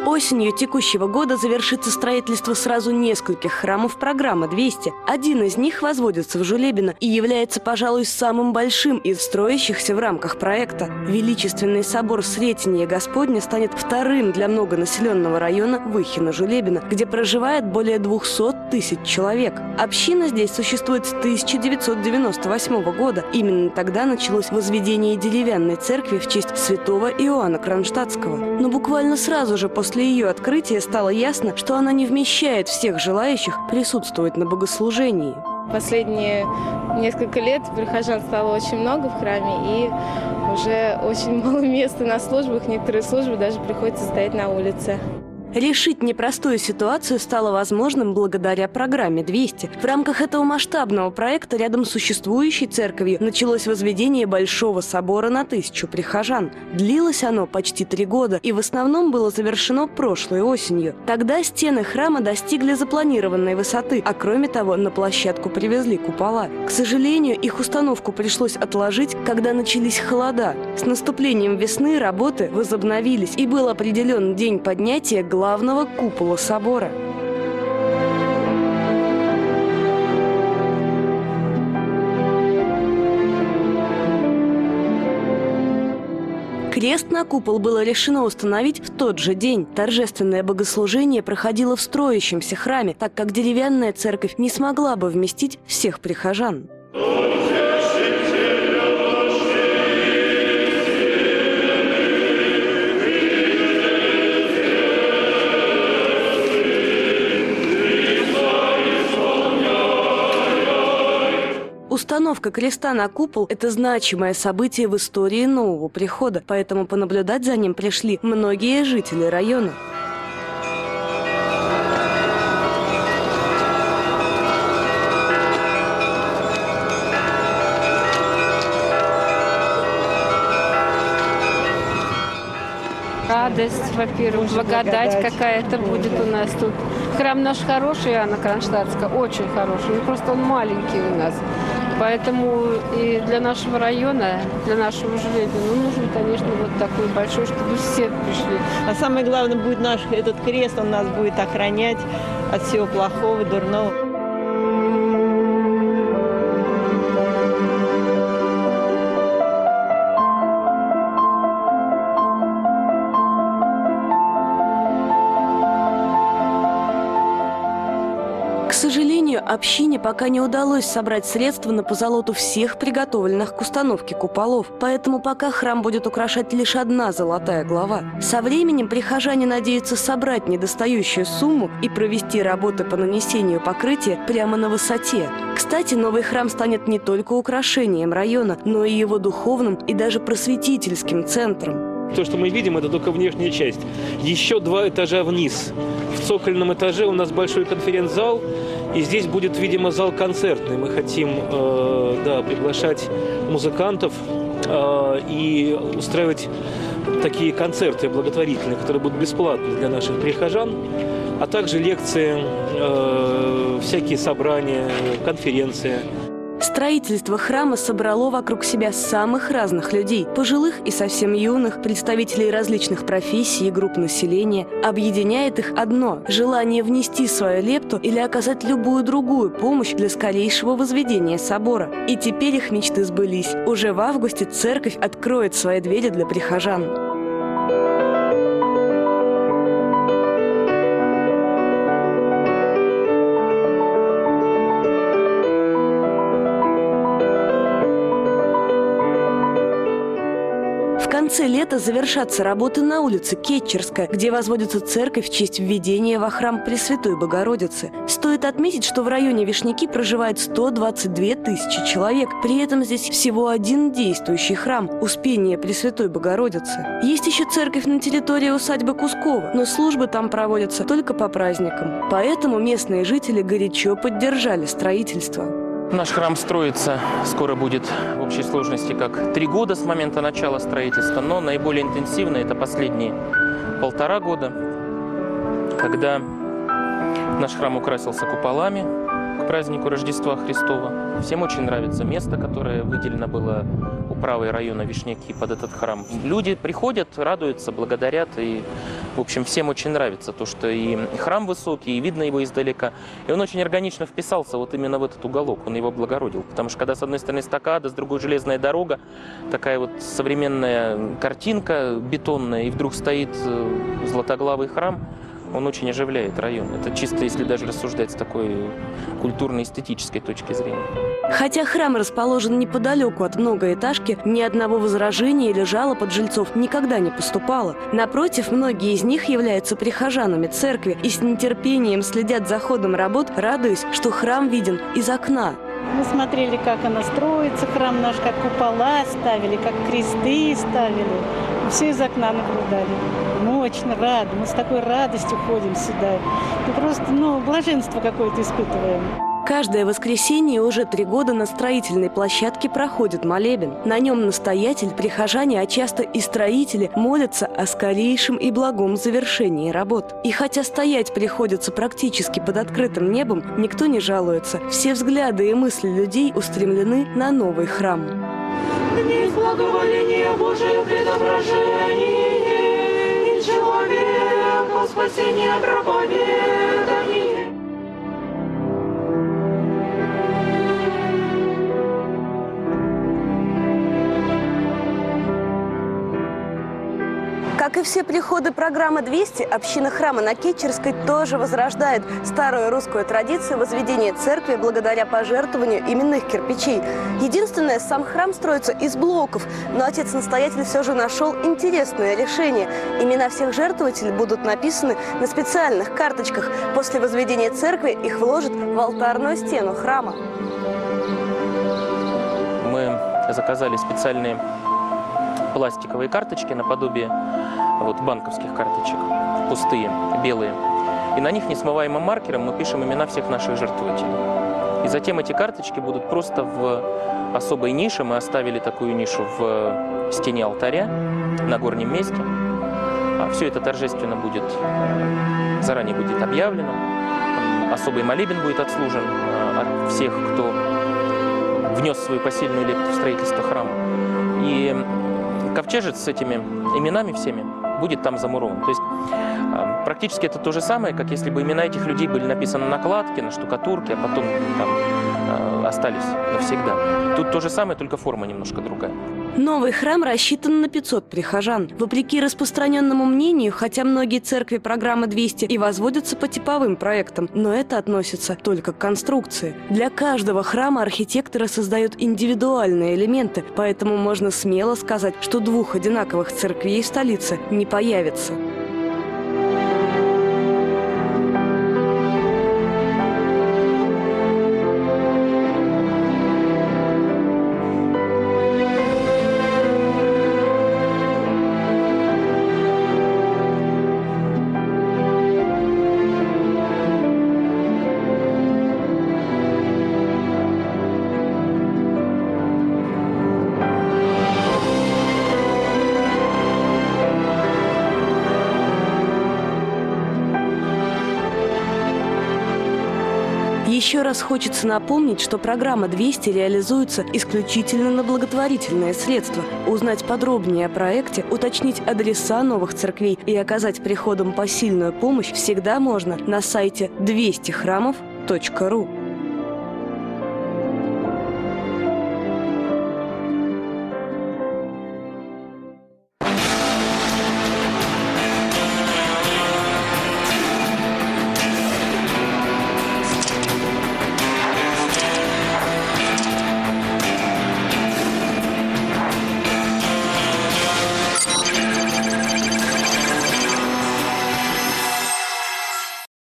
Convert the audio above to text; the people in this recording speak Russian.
Осенью текущего года завершится строительство сразу нескольких храмов программы 200. Один из них возводится в Жулебино и является, пожалуй, самым большим из строящихся в рамках проекта. Величественный собор Сретения Господня станет вторым для многонаселенного района Выхино-Жулебино, где проживает более 200 тысяч человек. Община здесь существует с 1998 года. Именно тогда началось возведение деревянной церкви в честь святого Иоанна Кронштадтского. Но буквально сразу же после ее открытия стало ясно, что она не вмещает всех желающих присутствовать на богослужении. Последние несколько лет прихожан стало очень много в храме, и уже очень мало места на службах. Некоторые службы даже приходится стоять на улице. Решить непростую ситуацию стало возможным благодаря программе 200. В рамках этого масштабного проекта рядом с существующей церковью началось возведение Большого собора на 1000 прихожан. Длилось оно почти 3 года и в основном было завершено прошлой осенью. Тогда стены храма достигли запланированной высоты, а кроме того на площадку привезли купола. К сожалению, их установку пришлось отложить, когда начались холода. С наступлением весны работы возобновились, и был определен день поднятия главного купола собора. Крест на купол было решено установить в тот же день. Торжественное богослужение проходило в строящемся храме, так как деревянная церковь не смогла бы вместить всех прихожан. Установка креста на купол – это значимое событие в истории нового прихода, поэтому понаблюдать за ним пришли многие жители района. Радость, во-первых, благодать какая-то будет у нас тут. Храм наш хороший, Иоанна Кронштадтского, очень хороший, просто он маленький у нас. Поэтому и для нашего района, для нашего Жулебина, нужен, конечно, вот такой большой, чтобы все пришли. А самое главное будет этот крест, он нас будет охранять от всего плохого, дурного. К сожалению, общине пока не удалось собрать средства на позолоту всех приготовленных к установке куполов, поэтому пока храм будет украшать лишь одна золотая глава. Со временем прихожане надеются собрать недостающую сумму и провести работы по нанесению покрытия прямо на высоте. Кстати, новый храм станет не только украшением района, но и его духовным и даже просветительским центром. То, что мы видим, это только внешняя часть. Еще 2 этажа вниз. В цокольном этаже у нас большой конференц-зал, и здесь будет, видимо, зал концертный. Мы хотим приглашать музыкантов и устраивать такие концерты благотворительные, которые будут бесплатны для наших прихожан, а также лекции, всякие собрания, конференции. Строительство храма собрало вокруг себя самых разных людей – пожилых и совсем юных, представителей различных профессий и групп населения. Объединяет их одно – желание внести свою лепту или оказать любую другую помощь для скорейшего возведения собора. И теперь их мечты сбылись. Уже в августе церковь откроет свои двери для прихожан. В конце лета завершатся работы на улице Кетчерская, где возводится церковь в честь введения во храм Пресвятой Богородицы. Стоит отметить, что в районе Вишняки проживает 122 тысячи человек. При этом здесь всего один действующий храм – Успение Пресвятой Богородицы. Есть еще церковь на территории усадьбы Кускова, но службы там проводятся только по праздникам. Поэтому местные жители горячо поддержали строительство. Наш храм строится, скоро будет в общей сложности как 3 года с момента начала строительства, но наиболее интенсивно это последние 1,5 года, когда наш храм украсился куполами к празднику Рождества Христова. Всем очень нравится место, которое выделено было управой района Вишняки под этот храм. Люди приходят, радуются, благодарят. И, в общем, всем очень нравится то, что и храм высокий, и видно его издалека. И он очень органично вписался вот именно в этот уголок, он его облагородил. Потому что когда с одной стороны эстакада, с другой железная дорога, такая вот современная картинка бетонная, и вдруг стоит златоглавый храм, он очень оживляет район. Это чисто, если даже рассуждать с такой культурно-эстетической точки зрения. Хотя храм расположен неподалеку от многоэтажки, ни одного возражения или жалоб от жильцов никогда не поступало. Напротив, многие из них являются прихожанами церкви и с нетерпением следят за ходом работ, радуясь, что храм виден из окна. Мы смотрели, как она строится, храм наш, как купола ставили, как кресты ставили. Все из окна наблюдали. Мы очень рады, мы с такой радостью ходим сюда. Мы просто, блаженство какое-то испытываем. Каждое воскресенье уже 3 года на строительной площадке проходит молебен. На нем настоятель, прихожане, а часто и строители молятся о скорейшем и благом завершении работ. И хотя стоять приходится практически под открытым небом, никто не жалуется. Все взгляды и мысли людей устремлены на новый храм. Дни благоволения Божие предображение, и человеку спасение проповедание. Как и все приходы программы «200», община храма на Кетчерской тоже возрождает старую русскую традицию возведения церкви благодаря пожертвованию именных кирпичей. Единственное, сам храм строится из блоков, но отец-настоятель все же нашел интересное решение. Имена всех жертвователей будут написаны на специальных карточках. После возведения церкви их вложат в алтарную стену храма. Мы заказали специальные пластиковые карточки наподобие банковских карточек, пустые, белые. И на них несмываемым маркером мы пишем имена всех наших жертвователей. И затем эти карточки будут просто в особой нише. Мы оставили такую нишу в стене алтаря на горнем месте. Все это торжественно заранее будет объявлено. Особый молебен будет отслужен от всех, кто внес свою посильную лепту в строительство храма. И ковчежец с этими именами всеми будет там замурован. То есть практически это то же самое, как если бы имена этих людей были написаны на кладке, на штукатурке, а потом там остались навсегда. Тут то же самое, только форма немножко другая. Новый храм рассчитан на 500 прихожан. Вопреки распространенному мнению, хотя многие церкви программы 200 и возводятся по типовым проектам, но это относится только к конструкции. Для каждого храма архитекторы создают индивидуальные элементы, поэтому можно смело сказать, что 2 одинаковых церквей в столице не появится. Еще раз хочется напомнить, что программа 200 реализуется исключительно на благотворительные средства. Узнать подробнее о проекте, уточнить адреса новых церквей и оказать приходам посильную помощь всегда можно на сайте 200храмов.ру.